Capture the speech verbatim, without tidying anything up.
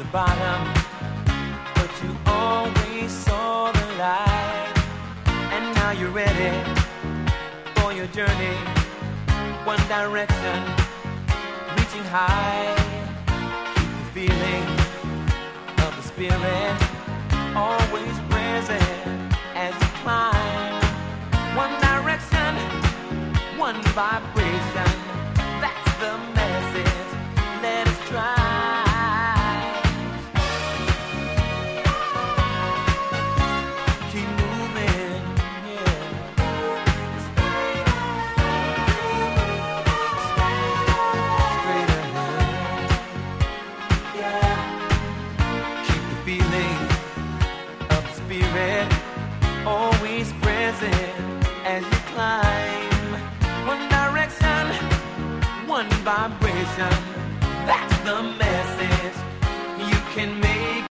bottom, but you always saw the light. And now you're ready for your journey, one direction, reaching high. Keep the feeling of the spirit always present as you climb. One direction, one vibration, that's the message. Let us try. Keep moving, yeah. Straight ahead, yeah. Keep the feeling of the spirit always present as you climb. One direction, one vibration, that's the message. You can make